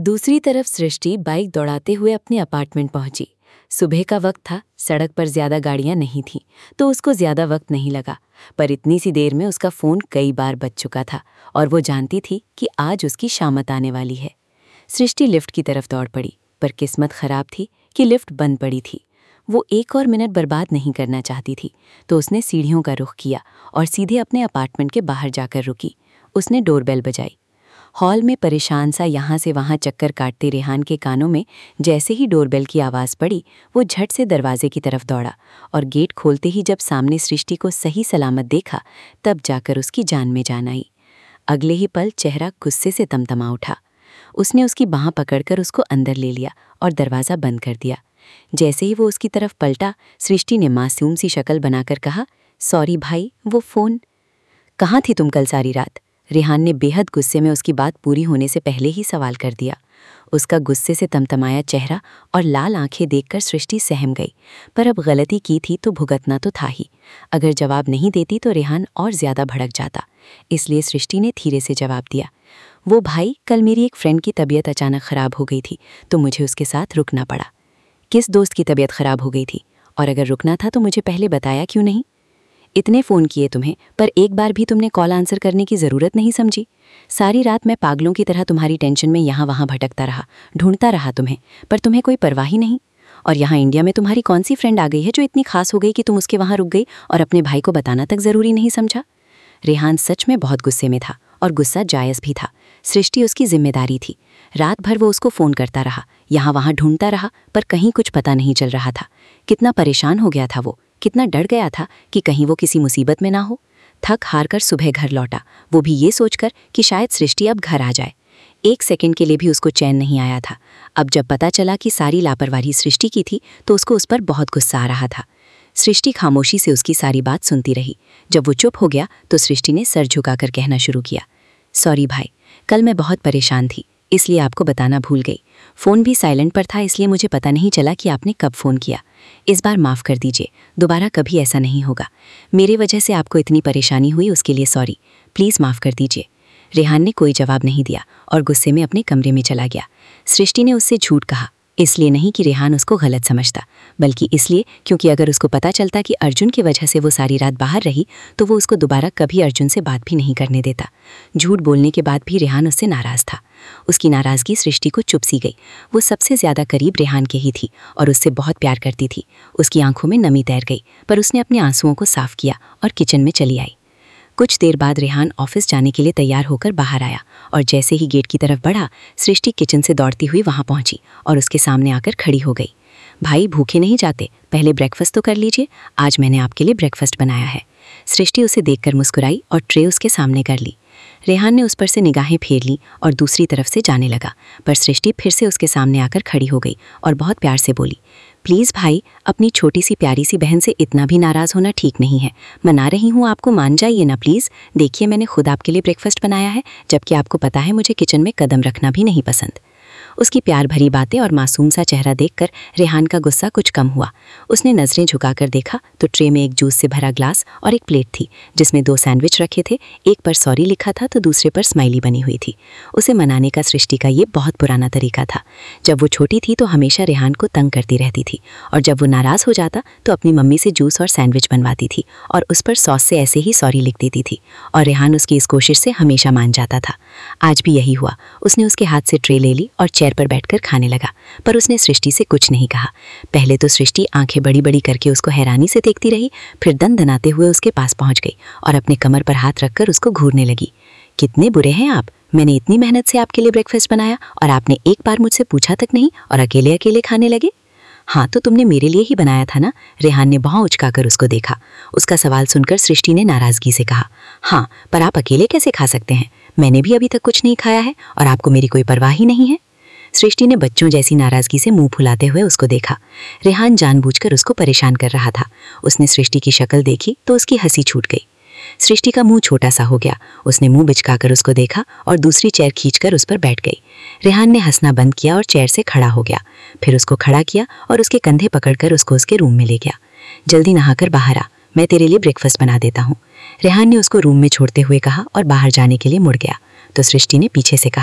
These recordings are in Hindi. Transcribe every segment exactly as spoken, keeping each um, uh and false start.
दूसरी तरफ सृष्टि बाइक दौड़ाते हुए अपने अपार्टमेंट पहुंची। सुबह का वक्त था, सड़क पर ज्यादा गाड़ियां नहीं थीं, तो उसको ज्यादा वक्त नहीं लगा। पर इतनी सी देर में उसका फोन कई बार बज चुका था और वो जानती थी कि आज उसकी शामत आने वाली है। सृष्टि लिफ्ट की तरफ दौड़ पड़ी, पर किस्मत खराब थी कि लिफ्ट बंद पड़ी थी। वो एक और मिनट बर्बाद नहीं करना चाहती थी, तो उसने सीढ़ियों का रुख किया और सीधे अपने अपार्टमेंट के बाहर जाकर रुकी। उसने डोरबेल बजाई। हॉल में परेशान सा यहाँ से वहाँ चक्कर काटते रेहान के कानों में जैसे ही डोरबेल की आवाज़ पड़ी, वो झट से दरवाजे की तरफ दौड़ा और गेट खोलते ही जब सामने सृष्टि को सही सलामत देखा, तब जाकर उसकी जान में जान आई। अगले ही पल चेहरा गुस्से से तमतमा उठा। उसने उसकी बाँह पकड़कर उसको अंदर ले लिया और दरवाज़ा बंद कर दिया। जैसे ही वो उसकी तरफ पलटा, सृष्टि ने मासूम सी शक्ल बनाकर कहा, सॉरी भाई, वो फ़ोन। कहाँ थी तुम कल सारी रात? रेहान ने बेहद गुस्से में उसकी बात पूरी होने से पहले ही सवाल कर दिया। उसका गुस्से से तमतमाया चेहरा और लाल आंखें देखकर सृष्टि सहम गई, पर अब गलती की थी तो भुगतना तो था ही। अगर जवाब नहीं देती तो रेहान और ज्यादा भड़क जाता, इसलिए सृष्टि ने धीरे से जवाब दिया, वो भाई, कल मेरी एक फ्रेंड की तबीयत अचानक खराब हो गई थी तो मुझे उसके साथ रुकना पड़ा। किस दोस्त की तबीयत खराब हो गई थी? और अगर रुकना था तो मुझे पहले बताया क्यों नहीं? इतने फ़ोन किए तुम्हें, पर एक बार भी तुमने कॉल आंसर करने की ज़रूरत नहीं समझी। सारी रात मैं पागलों की तरह तुम्हारी टेंशन में यहाँ वहाँ भटकता रहा, ढूंढता रहा तुम्हें, पर तुम्हें कोई परवाह ही नहीं। और यहाँ इंडिया में तुम्हारी कौन सी फ्रेंड आ गई है जो इतनी खास हो गई कि तुम उसके वहाँ रुक गई और अपने भाई को बताना तक ज़रूरी नहीं समझा? रेहान सच में बहुत गुस्से में था और गुस्सा जायज़ भी था। सृष्टि उसकी जिम्मेदारी थी। रात भर वो उसको फ़ोन करता रहा, यहाँ वहाँ ढूंढता रहा, पर कहीं कुछ पता नहीं चल रहा था। कितना परेशान हो गया था वो, कितना डर गया था कि कहीं वो किसी मुसीबत में ना हो। थक हार कर सुबह घर लौटा, वो भी ये सोचकर कि शायद सृष्टि अब घर आ जाए। एक सेकंड के लिए भी उसको चैन नहीं आया था। अब जब पता चला कि सारी लापरवाही सृष्टि की थी तो उसको उस पर बहुत गुस्सा आ रहा था। सृष्टि खामोशी से उसकी सारी बात सुनती रही। जब वो चुप हो गया तो सृष्टि ने सर झुकाकर कहना शुरू किया, सॉरी भाई, कल मैं बहुत परेशान थी, इसलिए आपको बताना भूल गई। फ़ोन भी साइलेंट पर था, इसलिए मुझे पता नहीं चला कि आपने कब फ़ोन किया। इस बार माफ़ कर दीजिए, दोबारा कभी ऐसा नहीं होगा। मेरे वजह से आपको इतनी परेशानी हुई, उसके लिए सॉरी, प्लीज़ माफ़ कर दीजिए। रेहान ने कोई जवाब नहीं दिया और गुस्से में अपने कमरे में चला गया। सृष्टि ने उससे झूठ कहा, इसलिए नहीं कि रेहान उसको गलत समझता, बल्कि इसलिए क्योंकि अगर उसको पता चलता कि अर्जुन की वजह से वो सारी रात बाहर रही तो वो उसको दोबारा कभी अर्जुन से बात भी नहीं करने देता। झूठ बोलने के बाद भी रेहान उससे नाराज़ था। उसकी नाराज़गी सृष्टि को चुप सी गई। वो सबसे ज़्यादा करीब रेहान के ही थी और उससे बहुत प्यार करती थी। उसकी आंखों में नमी तैर गई, पर उसने अपने आंसुओं को साफ किया और किचन में चली आई। कुछ देर बाद रेहान ऑफिस जाने के लिए तैयार होकर बाहर आया और जैसे ही गेट की तरफ बढ़ा, सृष्टि किचन से दौड़ती हुई वहां पहुंची और उसके सामने आकर खड़ी हो गई। भाई, भूखे नहीं जाते, पहले ब्रेकफास्ट तो कर लीजिए, आज मैंने आपके लिए ब्रेकफास्ट बनाया है। सृष्टि उसे देखकर मुस्कुराई और ट्रे उसके सामने कर ली। रेहान ने उस पर से निगाहें फेर ली और दूसरी तरफ से जाने लगा, पर सृष्टि फिर से उसके सामने आकर खड़ी हो गई और बहुत प्यार से बोली, प्लीज़ भाई, अपनी छोटी सी प्यारी सी बहन से इतना भी नाराज़ होना ठीक नहीं है। मना रही हूँ आपको, मान जाइए ना प्लीज़। देखिए, मैंने खुद आपके लिए ब्रेकफास्ट बनाया है, जबकि आपको पता है मुझे किचन में कदम रखना भी नहीं पसंद। उसकी प्यार भरी बातें और मासूम सा चेहरा देखकर रेहान का गुस्सा कुछ कम हुआ। उसने नज़रें झुकाकर देखा तो ट्रे में एक जूस से भरा ग्लास और एक प्लेट थी जिसमें दो सैंडविच रखे थे। एक पर सॉरी लिखा था तो दूसरे पर स्माइली बनी हुई थी। उसे मनाने का सृष्टि का ये बहुत पुराना तरीका था। जब वो छोटी थी तो हमेशा रेहान को तंग करती रहती थी और जब वो नाराज़ हो जाता तो अपनी मम्मी से जूस और सैंडविच बनवाती थी और उस पर सॉस से ऐसे ही सॉरी लिख देती थी और रेहान उसकी इस कोशिश से हमेशा मान जाता था। आज भी यही हुआ। उसने उसके हाथ से ट्रे ले ली और चेयर पर बैठकर खाने लगा, पर उसने सृष्टि से कुछ नहीं कहा। पहले तो सृष्टि आंखें बड़ी बड़ी करके उसको हैरानी से देखती रही, फिर दन दनाते हुए उसके पास पहुंच गई और अपने कमर पर हाथ रखकर उसको घूरने लगी। कितने बुरे हैं आप, मैंने इतनी मेहनत से आपके लिए ब्रेकफास्ट बनाया और आपने एक बार मुझसे पूछा तक नहीं और अकेले अकेले खाने लगे। हाँ, तो तुमने मेरे लिए ही बनाया था ना? रेहान ने भौं उचकाकर उसको देखा। उसका सवाल सुनकर सृष्टि ने नाराज़गी से कहा, हाँ, पर आप अकेले कैसे खा सकते हैं? मैंने भी अभी तक कुछ नहीं खाया है और आपको मेरी कोई परवाह ही नहीं है। सृष्टि ने बच्चों जैसी नाराज़गी से मुंह फुलाते हुए उसको देखा। रेहान जानबूझकर उसको परेशान कर रहा था। उसने सृष्टि की शक्ल देखी तो उसकी हंसी छूट गई। सृष्टि का मुंह छोटा सा हो गया। उसने मुंह बिचकाकर उसको देखा और दूसरी चेयर खींचकर उस पर बैठ गई। रेहान ने हंसना बंद किया और चेयर से खड़ा हो गया। फिर उसको खड़ा किया और उसके कंधे पकड़कर उसको उसके रूम में ले गया। जल्दी नहाकर बाहर आ, मैं तेरे लिए ब्रेकफास्ट बना देता हूँ। रेहान ने उसको रूम में छोड़ते हुए कहा और बाहर जाने के लिए मुड़ गया तो सृष्टि ने पीछे से कहा,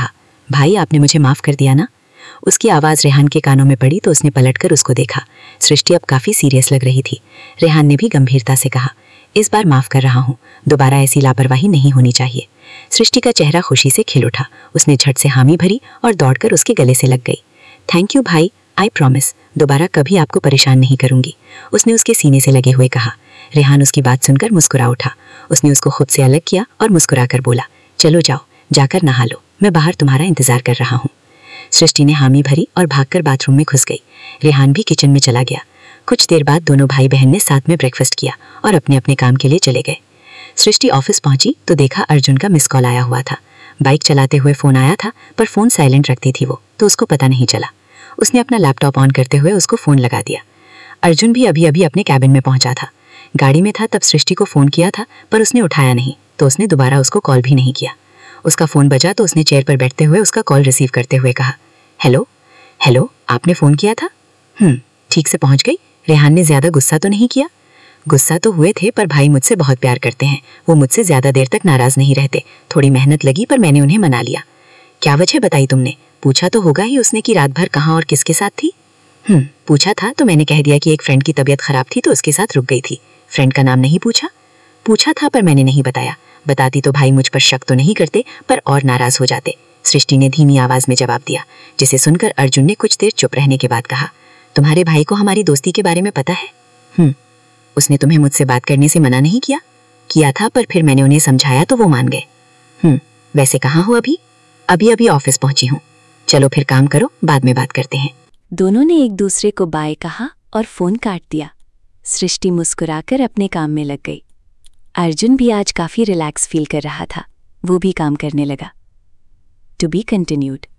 भाई आपने मुझे माफ़ कर दिया ना? उसकी आवाज़ रेहान के कानों में पड़ी तो उसने पलटकर उसको देखा। सृष्टि अब काफ़ी सीरियस लग रही थी। रेहान ने भी गंभीरता से कहा, इस बार माफ़ कर रहा हूँ, दोबारा ऐसी लापरवाही नहीं होनी चाहिए। सृष्टि का चेहरा खुशी से खिल उठा। उसने झट से हामी भरी और दौड़कर उसके गले से लग गई। थैंक यू भाई, आई प्रॉमिस दोबारा कभी आपको परेशान नहीं करूंगी, उसने उसके सीने से लगे हुए कहा। रेहान उसकी बात सुनकर मुस्कुरा उठा। उसने उसको खुद से अलग किया और मुस्कुराकर बोला, चलो जाओ, जाकर नहा लो, मैं बाहर तुम्हारा इंतजार कर रहा हूँ। सृष्टि ने हामी भरी और भागकर बाथरूम में घुस गई। रेहान भी किचन में चला गया। कुछ देर बाद दोनों भाई बहन ने साथ में ब्रेकफास्ट किया और अपने अपने काम के लिए चले गए। सृष्टि ऑफिस पहुंची तो देखा अर्जुन का मिस कॉल आया हुआ था। बाइक चलाते हुए फ़ोन आया था, पर फ़ोन साइलेंट रखती थी वो, तो उसको पता नहीं चला। उसने अपना लैपटॉप ऑन करते हुए उसको फ़ोन लगा दिया। अर्जुन भी अभी अभी अपने कैबिन में पहुंचा था। गाड़ी में था तब सृष्टि को फ़ोन किया था, पर उसने उठाया नहीं, तो उसने दोबारा उसको कॉल भी नहीं किया। उसका फ़ोन बजा तो उसने चेयर पर बैठते हुए उसका कॉल रिसीव करते हुए कहा, हेलो हेलो आपने फ़ोन किया था? हम्म ठीक से पहुंच गई। रेहान ने ज़्यादा गुस्सा तो नहीं किया? गुस्सा तो हुए थे, पर भाई मुझसे बहुत प्यार करते हैं, वो मुझसे ज़्यादा देर तक नाराज़ नहीं रहते। थोड़ी मेहनत लगी पर मैंने उन्हें मना लिया। क्या वजह बताई तुमने? पूछा तो होगा ही उसने कि रात भर कहाँ और किसके साथ थी? हम्म पूछा था तो मैंने कह दिया कि एक फ्रेंड की तबीयत खराब थी तो उसके साथ रुक गई थी। फ्रेंड का नाम नहीं पूछा? पूछा था पर मैंने नहीं बताया। बताती तो भाई मुझ पर शक तो नहीं करते, पर और नाराज़ हो जाते। सृष्टि ने धीमी आवाज़ में जवाब दिया, जिसे सुनकर अर्जुन ने कुछ देर चुप रहने के बाद कहा, तुम्हारे भाई को हमारी दोस्ती के बारे में पता है? हम्म उसने तुम्हें मुझसे बात करने से मना नहीं किया? किया था, पर फिर मैंने उन्हें समझाया तो वो मान गए। हम्म वैसे कहाँ हो अभी? अभी अभी ऑफिस पहुंची हूँ। चलो फिर काम करो, बाद में बात करते हैं। दोनों ने एक दूसरे को बाय कहा और फोन काट दिया। सृष्टि मुस्कुराकर अपने काम में लग गई। अर्जुन भी आज काफी रिलैक्स फील कर रहा था। वो भी काम करने लगा। To be continued.